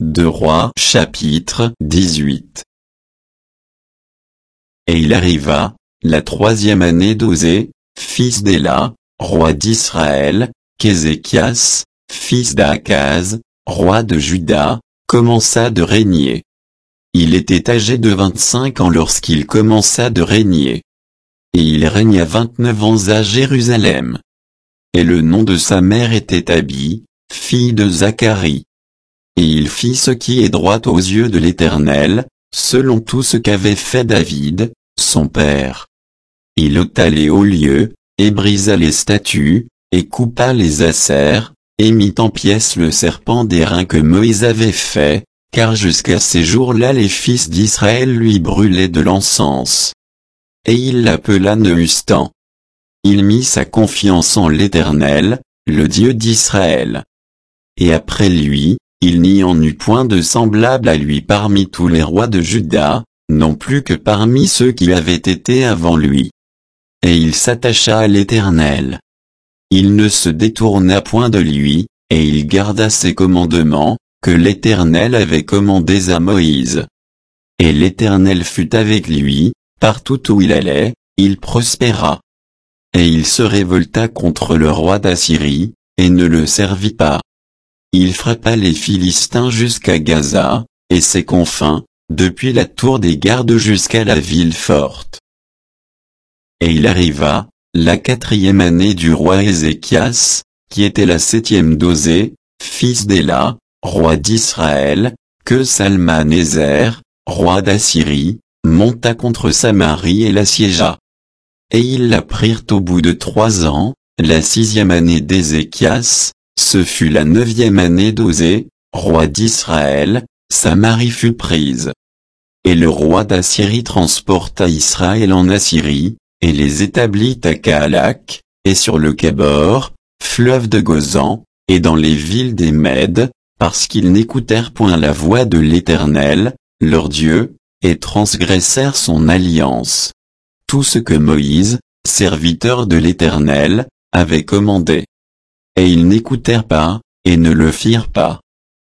2 Rois chapitre 18. Et il arriva, la 3e année d'Osée, fils d'Éla, roi d'Israël, qu'Ézéchias, fils d'Akaz, roi de Juda, commença de régner. Il était âgé de 25 ans lorsqu'il commença de régner. Et il régna 29 ans à Jérusalem. Et le nom de sa mère était Abi, fille de Zacharie. Et il fit ce qui est droit aux yeux de l'Éternel, selon tout ce qu'avait fait David, son père. Il ôta les hauts lieux, et brisa les statues, et coupa les acères, et mit en pièces le serpent d'airain que Moïse avait fait, car jusqu'à ces jours-là les fils d'Israël lui brûlaient de l'encens. Et il l'appela Nehustan. Il mit sa confiance en l'Éternel, le Dieu d'Israël. Et après lui, il n'y en eut point de semblable à lui parmi tous les rois de Juda, non plus que parmi ceux qui avaient été avant lui. Et il s'attacha à l'Éternel. Il ne se détourna point de lui, et il garda ses commandements, que l'Éternel avait commandés à Moïse. Et l'Éternel fut avec lui, partout où il allait, il prospéra. Et il se révolta contre le roi d'Assyrie, et ne le servit pas. Il frappa les Philistins jusqu'à Gaza, et ses confins, depuis la tour des gardes jusqu'à la ville forte. Et il arriva, la 4e année du roi Ézéchias, qui était la 7e d'Osée, fils d'Éla, roi d'Israël, que Salmanéser, roi d'Assyrie, monta contre Samarie et l'assiégea. Et ils la prirent au bout de 3 ans, la 6e année d'Ézéchias, ce fut la 9e année d'Osée, roi d'Israël, Samarie fut prise. Et le roi d'Assyrie transporta Israël en Assyrie, et les établit à Kaalak, et sur le Kébor, fleuve de Gozan, et dans les villes des Mèdes, parce qu'ils n'écoutèrent point la voix de l'Éternel, leur Dieu, et transgressèrent son alliance. Tout ce que Moïse, serviteur de l'Éternel, avait commandé. Et ils n'écoutèrent pas, et ne le firent pas.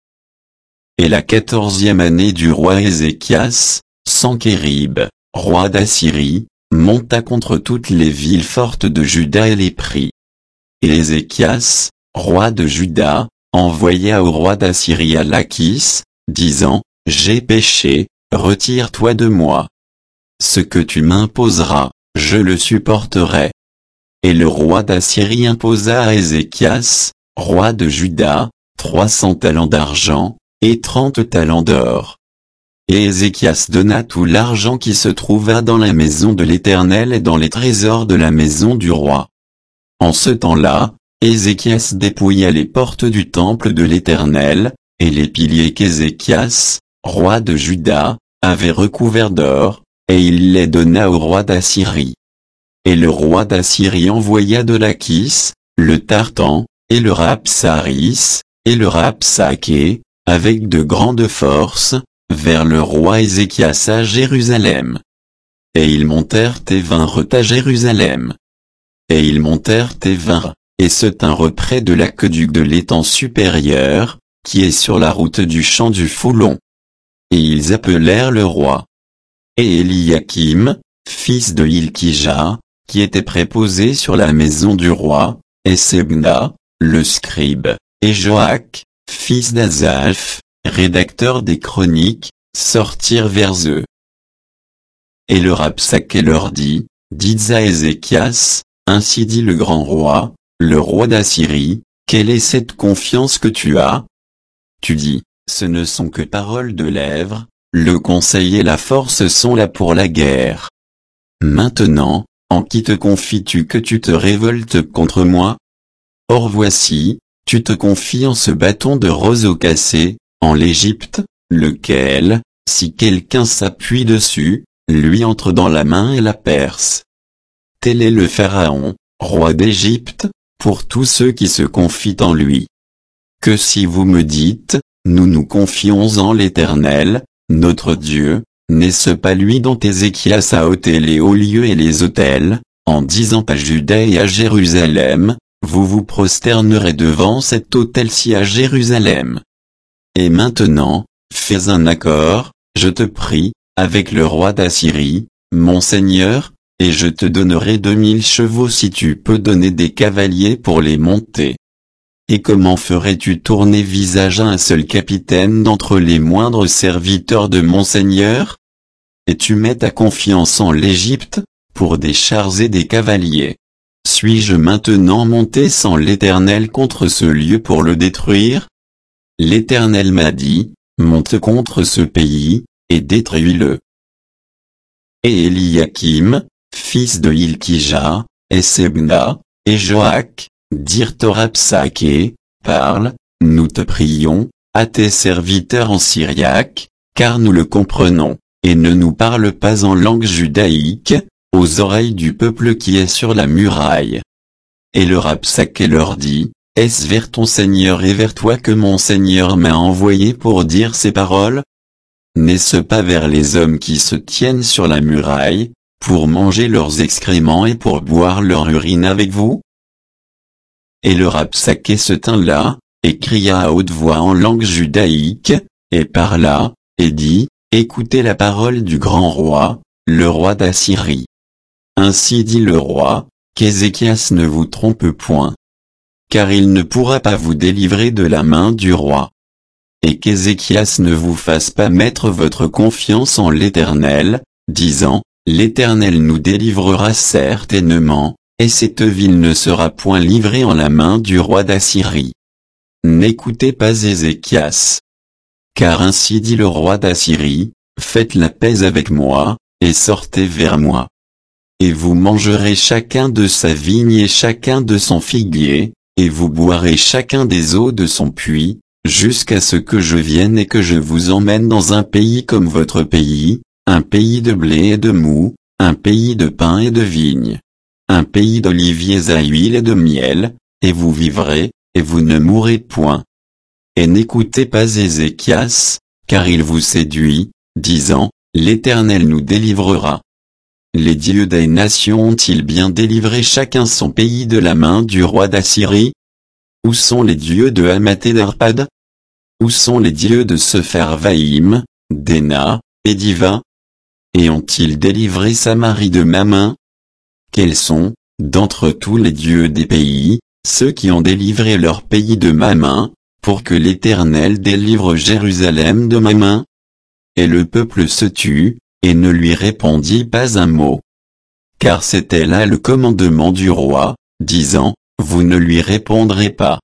Et la 14e année du roi Ézéchias, Sankérib, roi d'Assyrie, monta contre toutes les villes fortes de Juda et les prit. Et Ézéchias, roi de Juda, envoya au roi d'Assyrie à Lachis, disant, « J'ai péché, retire-toi de moi. Ce que tu m'imposeras, je le supporterai. » Et le roi d'Assyrie imposa à Ézéchias, roi de Juda, 300 talents d'argent, et 30 talents d'or. Et Ézéchias donna tout l'argent qui se trouva dans la maison de l'Éternel et dans les trésors de la maison du roi. En ce temps-là, Ézéchias dépouilla les portes du temple de l'Éternel, et les piliers qu'Ézéchias, roi de Juda, avait recouverts d'or, et il les donna au roi d'Assyrie. Et le roi d'Assyrie envoya de Lachis, le Tartan, et le Rapsaris, et le Rapsaké, avec de grandes forces, vers le roi Ézéchias à Jérusalem. Et ils montèrent et vinrent à Jérusalem. Et ils montèrent et vinrent, et se tinrent près de l'aqueduc de l'étang supérieur, qui est sur la route du champ du Foulon. Et ils appelèrent le roi. Et Eliakim, fils de Hilkija, qui était préposé sur la maison du roi, et Sebna, le scribe, et Joach, fils d'Azaph, rédacteur des chroniques, sortirent vers eux. Et le Rapsaké leur dit, « Dites à Ézéchias, ainsi dit le grand roi, le roi d'Assyrie, quelle est cette confiance que tu as? Tu dis, ce ne sont que paroles de lèvres, le conseil et la force sont là pour la guerre. Maintenant, en qui te confies-tu que tu te révoltes contre moi? Or voici, tu te confies en ce bâton de roseau cassé, en l'Égypte, lequel, si quelqu'un s'appuie dessus, lui entre dans la main et la perce. Tel est le Pharaon, roi d'Égypte, pour tous ceux qui se confient en lui. Que si vous me dites, nous nous confions en l'Éternel, notre Dieu, n'est-ce pas lui dont Ézéchias a ôté les hauts lieux et les autels, en disant à Juda et à Jérusalem, vous vous prosternerez devant cet autel-ci à Jérusalem. Et maintenant, fais un accord, je te prie, avec le roi d'Assyrie, mon seigneur, et je te donnerai 2000 chevaux si tu peux donner des cavaliers pour les monter. Et comment ferais-tu tourner visage à un seul capitaine d'entre les moindres serviteurs de mon seigneur? Et tu mets ta confiance en l'Égypte, pour des chars et des cavaliers. Suis-je maintenant monté sans l'Éternel contre ce lieu pour le détruire? L'Éternel m'a dit, monte contre ce pays, et détruis-le. Et Eliakim, fils de Hilkija, et Sebna, et Joach, dirent au Rabsaké, parle, nous te prions, à tes serviteurs en syriaque, car nous le comprenons, et ne nous parle pas en langue judaïque, aux oreilles du peuple qui est sur la muraille. Et le Rabsaké leur dit, est-ce vers ton Seigneur et vers toi que mon Seigneur m'a envoyé pour dire ces paroles? N'est-ce pas vers les hommes qui se tiennent sur la muraille, pour manger leurs excréments et pour boire leur urine avec vous? Et le Rabsaké se tint là, et cria à haute voix en langue judaïque, et parla, et dit, écoutez la parole du grand roi, le roi d'Assyrie. Ainsi dit le roi, qu'Ézéchias ne vous trompe point. Car il ne pourra pas vous délivrer de la main du roi. Et qu'Ézéchias ne vous fasse pas mettre votre confiance en l'Éternel, disant, l'Éternel nous délivrera certainement, et cette ville ne sera point livrée en la main du roi d'Assyrie. N'écoutez pas Ézéchias. Car ainsi dit le roi d'Assyrie, faites la paix avec moi, et sortez vers moi. Et vous mangerez chacun de sa vigne et chacun de son figuier, et vous boirez chacun des eaux de son puits, jusqu'à ce que je vienne et que je vous emmène dans un pays comme votre pays, un pays de blé et de moût, un pays de pain et de vigne, un pays d'oliviers à huile et de miel, et vous vivrez, et vous ne mourrez point. Et n'écoutez pas Ézéchias, car il vous séduit, disant, l'Éternel nous délivrera. Les dieux des nations ont-ils bien délivré chacun son pays de la main du roi d'Assyrie? Où sont les dieux de Hamath et d'Arpad? Où sont les dieux de Sepharvaïm, d'Héna, et d'Iva? Et ont-ils délivré Samarie de ma main? Quels sont, d'entre tous les dieux des pays, ceux qui ont délivré leur pays de ma main, pour que l'Éternel délivre Jérusalem de ma main? Et le peuple se tut, et ne lui répondit pas un mot. Car c'était là le commandement du roi, disant, vous ne lui répondrez pas.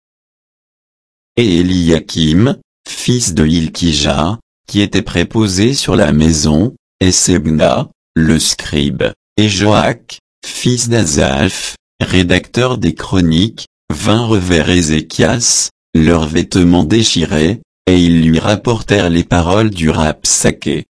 Et Eliakim, fils de Hilkija, qui était préposé sur la maison, et Sebna, le scribe, et Joach, fils d'Azaph, rédacteur des chroniques, vinrent vers Ézéchias, leurs vêtements déchirés, et ils lui rapportèrent les paroles du Rabsaké.